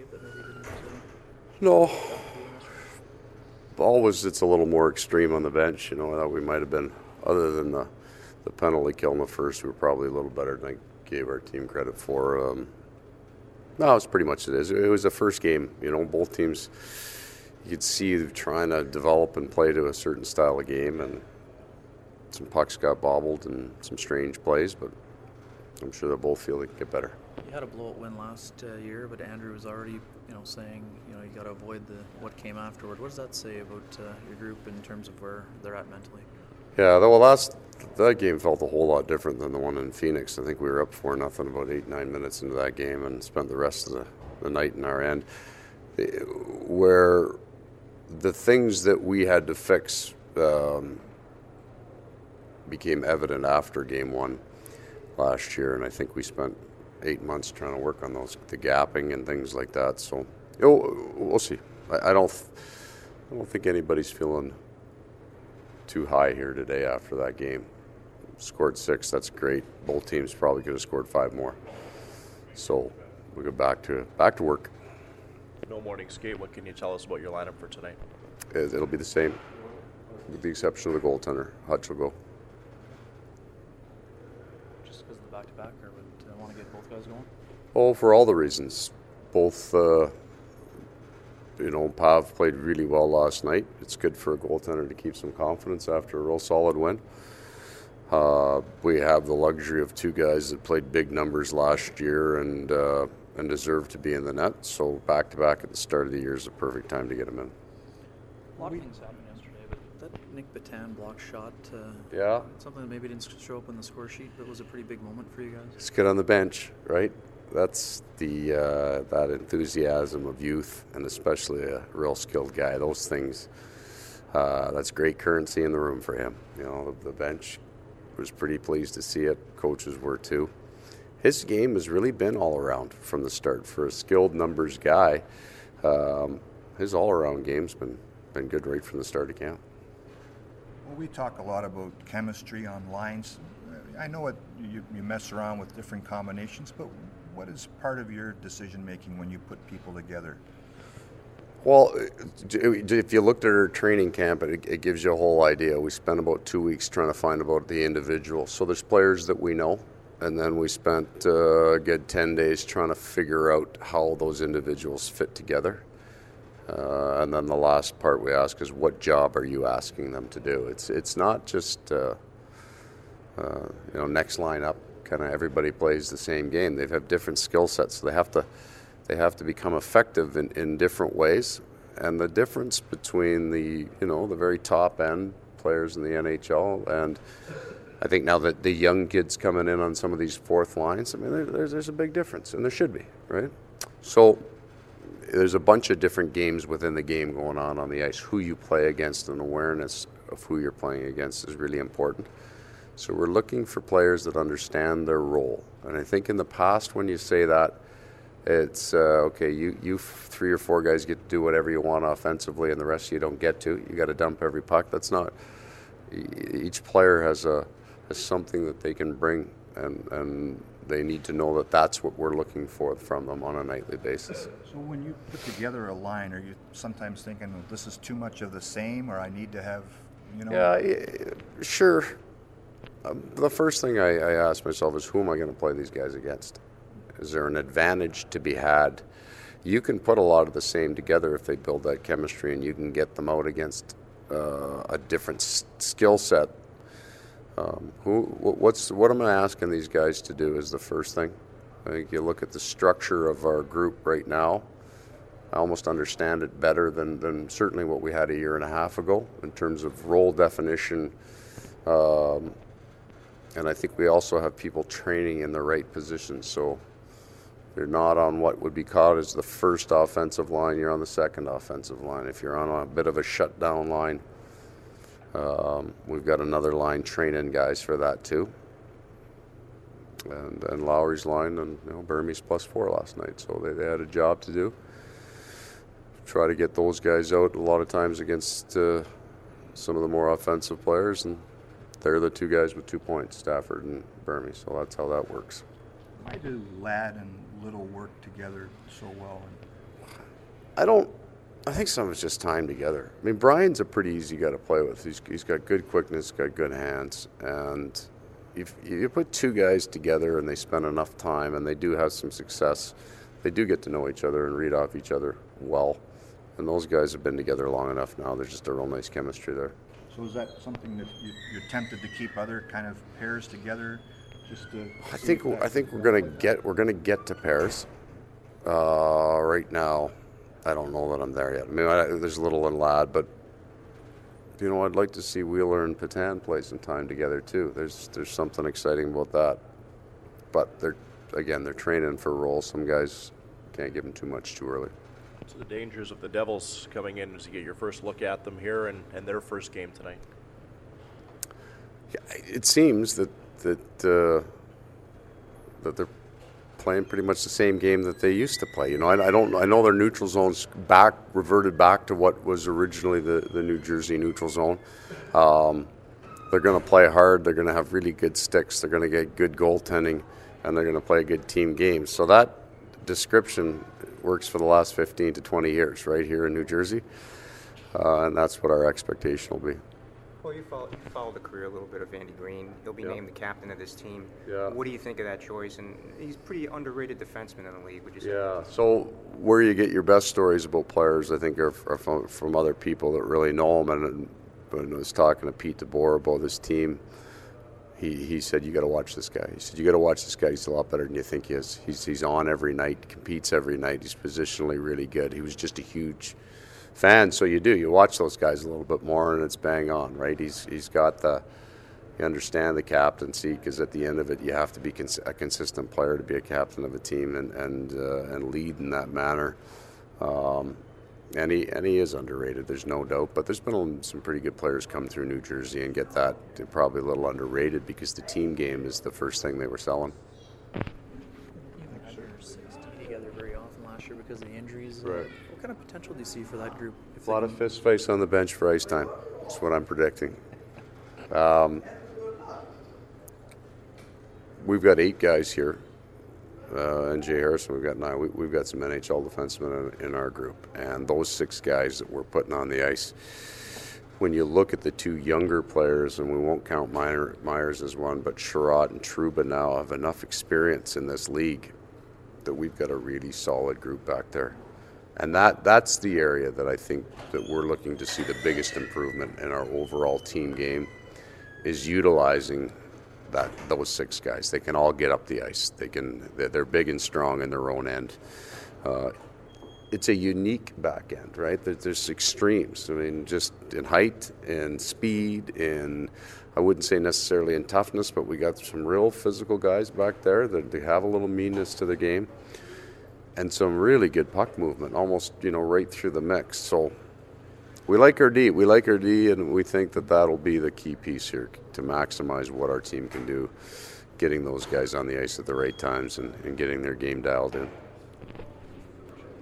tape that maybe didn't No, do yesterday? always it's a little more extreme on the bench. That we might have been, other than the penalty kill in the first, we were probably a little better than I gave our team credit for. No, it's pretty much it is. It was the first game. Both teams, you could see trying to develop and play to a certain style of game, and some pucks got bobbled and some strange plays, but I'm sure they both feel they can get better. You had a blowout win last year, but Andrew was already, saying, you got to avoid what came afterward. What does that say about your group in terms of where they're at mentally? Yeah, well, that game felt a whole lot different than the one in Phoenix. I think we were up 4-0 about 8-9 minutes into that game and spent the rest of the night in our end, where the things that we had to fix became evident after game one last year, and I think we spent 8 months trying to work on those, the gapping and things like that. So we'll see. I don't think anybody's feeling too high here today after that game. Scored 6, that's great. Both teams probably could have scored 5 more. So we go back to work. No morning skate. What can you tell us about your lineup for tonight? It'll be the same, with the exception of the goaltender. Hutch will go. Just because of the back-to-back, or would want to get both guys going? Oh, for all the reasons. Both, Pav played really well last night. It's good for a goaltender to keep some confidence after a real solid win. We have the luxury of 2 guys that played big numbers last year and deserve to be in the net. So back-to-back at the start of the year is the perfect time to get them in. A lot of things happened yesterday, but that Nick Batan block shot, Yeah. something that maybe didn't show up on the score sheet, but was a pretty big moment for you guys. It's good on the bench, right? That's that enthusiasm of youth, and especially a real skilled guy. Those things, that's great currency in the room for him. The bench was pretty pleased to see it. Coaches were too. His game has really been all around from the start. For a skilled numbers guy, his all-around game's been good right from the start of camp. Well, we talk a lot about chemistry on lines. I know you mess around with different combinations, but what is part of your decision-making when you put people together? Well, if you looked at our training camp, it gives you a whole idea. We spent about 2 weeks trying to find about the individual. So there's players that we know, and then we spent a good 10 days trying to figure out how those individuals fit together. And then the last part we ask is, what job are you asking them to do? It's not just next line up, kind of everybody plays the same game. They have different skill sets, so they have to become effective in different ways. And the difference between the very top end players in the NHL, and I think now that the young kids coming in on some of these fourth lines, I mean, there's a big difference, and there should be, right? So there's a bunch of different games within the game going on the ice. Who you play against and awareness of who you're playing against is really important. So we're looking for players that understand their role. And I think in the past when you say that, it's, okay, you 3 or 4 guys get to do whatever you want offensively and the rest of you don't get to. You got to dump every puck. That's not. Each player has something that they can bring, and they need to know that that's what we're looking for from them on a nightly basis. So when you put together a line, are you sometimes thinking, well, this is too much of the same, or I need to have, Yeah, sure. The first thing I ask myself is, who am I going to play these guys against? Is there an advantage to be had? You can put a lot of the same together if they build that chemistry, and you can get them out against a different skill set. What am I asking these guys to do is the first thing. I think you look at the structure of our group right now, I almost understand it better than certainly what we had a year and a half ago in terms of role definition. And I think we also have people training in the right positions. So you're not on what would be called as the first offensive line, you're on the second offensive line. If you're on a bit of a shutdown line, we've got another line training guys for that too. And Lowry's line, and Burmese +4 last night. So they had a job to do. Try to get those guys out a lot of times against some of the more offensive players, and they're the 2 guys with 2 points, Stafford and Burmese. So that's how that works. Why do Ladd and Little work together so well? I think some of it's just time together. I mean, Brian's a pretty easy guy to play with. He's got good quickness, got good hands, and if you put two guys together and they spend enough time and they do have some success, they do get to know each other and read off each other well. And those guys have been together long enough now. There's just a real nice chemistry there. So is that something that you're tempted to keep other kind of pairs together, just to? I think we're gonna get to pairs. Right now, I don't know that I'm there yet. I mean, there's Little and Ladd, but you know, I'd like to see Wheeler and Patan play some time together too. There's something exciting about that. But they're training for a role. Some guys can't give them too much too early. So the dangers of the Devils coming in as you get your first look at them here and their first game tonight. Yeah, it seems that they're playing pretty much the same game that they used to play. You know, I know their neutral zone's reverted back to what was originally the New Jersey neutral zone. They're going to play hard. They're going to have really good sticks. They're going to get good goaltending, and they're going to play a good team game. So that description works for the last 15 to 20 years right here in New Jersey, and that's what our expectation will be. Well, you followed the career a little bit of Andy Green. He'll be named the captain of this team. Yeah. What do you think of that choice? And he's a pretty underrated defenseman in the league, would you say? Yeah. So where you get your best stories about players, I think, are from other people that really know them. And when I was talking to Pete DeBoer about this team, he said, you got to watch this guy. He said, you got to watch this guy. He's a lot better than you think he is. He's on every night, competes every night. He's positionally really good. He was just a huge fan, so you watch those guys a little bit more, and it's bang on, right? He's got you understand the captaincy, because at the end of it, you have to be a consistent player to be a captain of a team and lead in that manner. And he is underrated, there's no doubt. But there's been some pretty good players come through New Jersey and get that. They're probably a little underrated because the team game is the first thing they were selling. You haven't had your 16 together very often last year because of the injuries. Right. What kind of potential do you see for that group? A lot of fist fights on the bench for ice time. That's what I'm predicting. We've got 8 guys here, and Jay Harrison, we've got 9. We've got some NHL defensemen in our group, and those 6 guys that we're putting on the ice, when you look at the 2 younger players, and we won't count Myers as one, but Sherratt and Trouba now have enough experience in this league that we've got a really solid group back there. And that's the area that I think that we're looking to see the biggest improvement in our overall team game, is utilizing those 6 guys. They can all get up the ice. They're big and strong in their own end. It's a unique back end, right? There's extremes. I mean, just in height, in speed, I wouldn't say necessarily in toughness, but we got some real physical guys back there that they have a little meanness to the game. And some really good puck movement, almost, right through the mix. So we like our D. And we think that that'll be the key piece here to maximize what our team can do, getting those guys on the ice at the right times and getting their game dialed in.